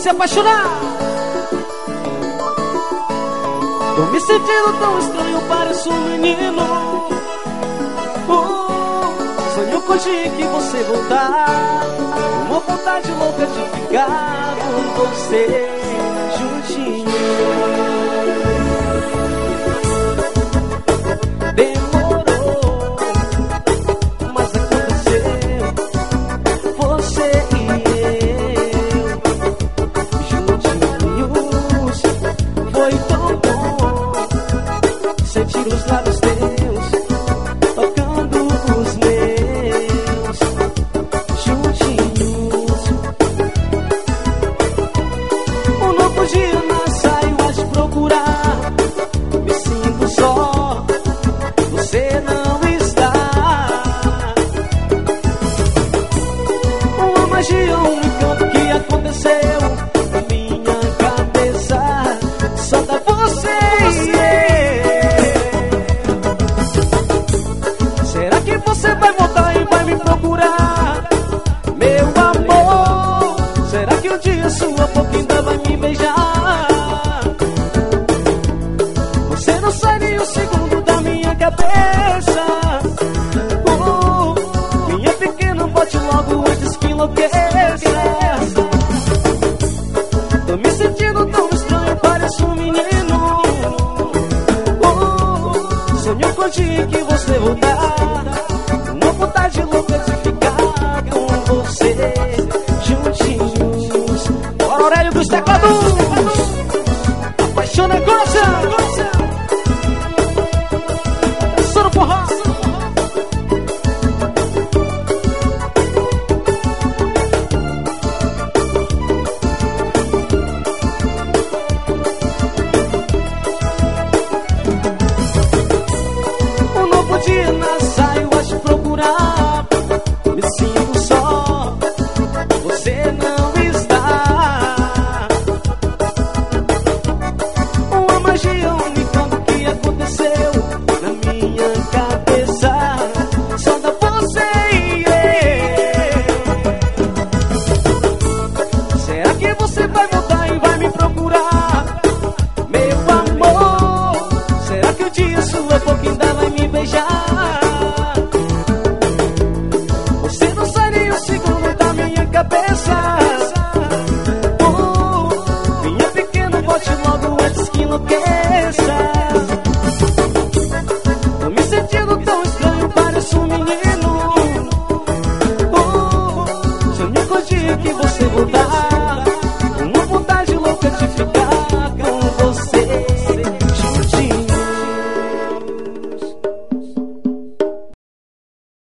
se apaixonar. Tô me sentindo tão estranho, pareço um menino. Sonho contigo que você voltar. Uma vontade louca de ficar com você juntinho. Demorou, mas aconteceu. Você e eu juntinhos. Foi tão bom sentir os lábios teus tocando os meus juntinhos. Um novo dia saio a te procurar. Me sinto só, você não está. Uma magia, um encanto que aconteceu na minha cabeça. Só dá você e eu. Será que você vai voltar e vai me procurar? Meu amor, será que um dia sua boca ainda vai me beijar? Você não sai nem um segundo da minha cabeça. Minha pequena, bote logo antes que enlouqueça. Tô me sentindo tão estranho, pareço um menino. Sonho contigo que você voltar. Uma vontade louca de ficar com você juntinhos. Bora, Aurélio dos Teclados. Apaixona, gosta. Só no forró. Um novo dia saio a te procurar. Me sinto só, você não está. Uma magia, um encanto que aconteceu na minha cabeça. Só dá você e eu. Será que você vai voltar e vai me procurar? Meu amor, será que um dia sua boca ainda vai me beijar? Você não sai nem um segundo da minha cabeça. Minha pequena, bote logo antes que enlouqueça. Tô me sentindo tão estranho, pareço um menino. Sonho contigo que você